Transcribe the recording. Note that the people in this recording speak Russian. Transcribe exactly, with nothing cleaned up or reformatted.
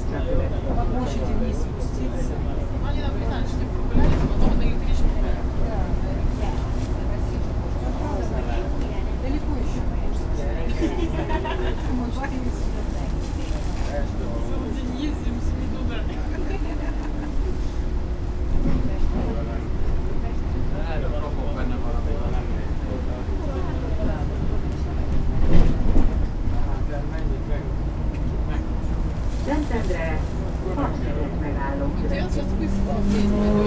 по площади вниз спуститься. Они нам писали, что прогуляли, потом на электричку. Далеко еще. Мы целый день ездим с туда. Szentendre, Passeres megálló Где он сейчас következik. выставил?